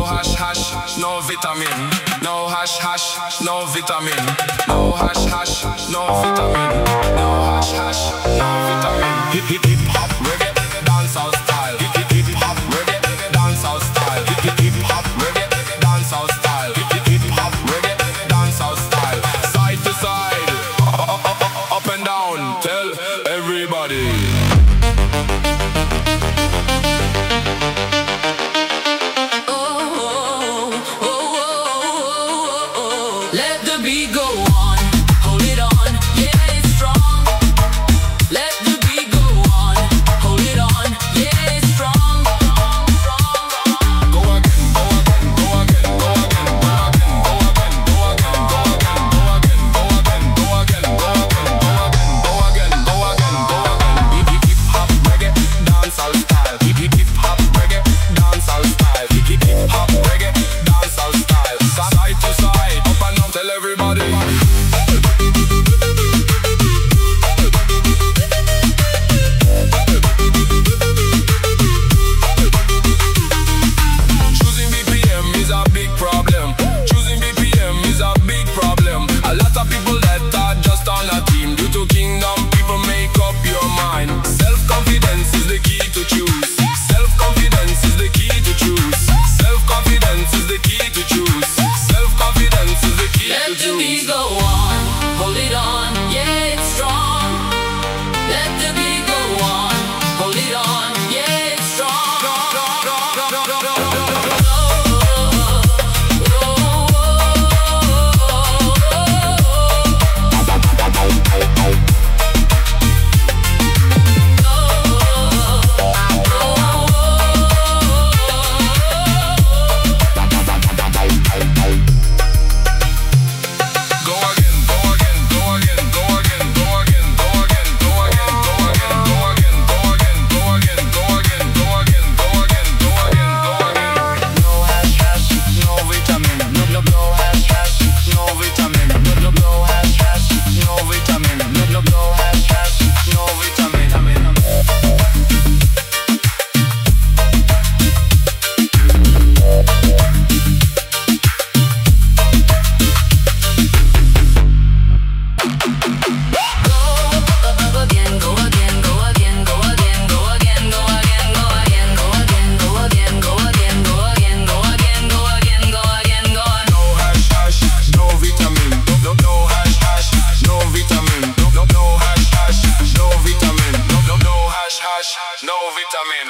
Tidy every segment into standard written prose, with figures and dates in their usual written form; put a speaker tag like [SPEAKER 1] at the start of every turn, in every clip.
[SPEAKER 1] hash hash, no vitamin. No hash hash, no vitamin. No hash hash, no vitamin. No hash hash, no vitamin. Hip hop, reggae, dancehall style. Hip hop, reggae, dancehall style. Hip hop, reggae, dancehall style. Hip hop, reggae, dancehall style. Side to side, up and down. Tell everybody.
[SPEAKER 2] Let the beat go on, hold it on, yeah, it's strong. Let the beat go on, hold it on, yeah, it's strong.
[SPEAKER 1] Go again, go again, go again, go again, go again, go again, go again, go again, go again, go again, go again, go again, go again, go again, go again. Hip hop, reggae, dancehall style. Hip hop, reggae, dancehall style. Hip hop, reggae, dancehall style. Side to side, up and down, tell everybody. Choosing BPM is a big problem. Choosing BPM is a big problem. A lot of people that are just on a team. Due to kingdom, people make up your mind. Self-confidence is the key to choose. Self-confidence is the key to choose. Self-confidence is the key to choose. Self-confidence is the key
[SPEAKER 2] Let
[SPEAKER 1] to
[SPEAKER 2] the beat
[SPEAKER 1] choose.
[SPEAKER 2] go on, hold it on, yeah, it's strong. Let the beat go on, hold it on, yeah, it's strong.
[SPEAKER 1] Go again, go again, go again, go again, go again, go again, go again, go again, go again, go again, go again, go again, go again, go again, go again, go again. No hash hash, no vitamin. No hash hash, no vitamin. No hash hash, no vitamin. No hash hash, no vitamin. No hash hash, no vitamin. No hash hash, no vitamin. No hash hash, no vitamin. No hash hash, no vitamin.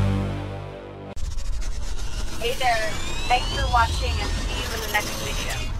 [SPEAKER 3] Hey there, thanks for watching and see you in the next video.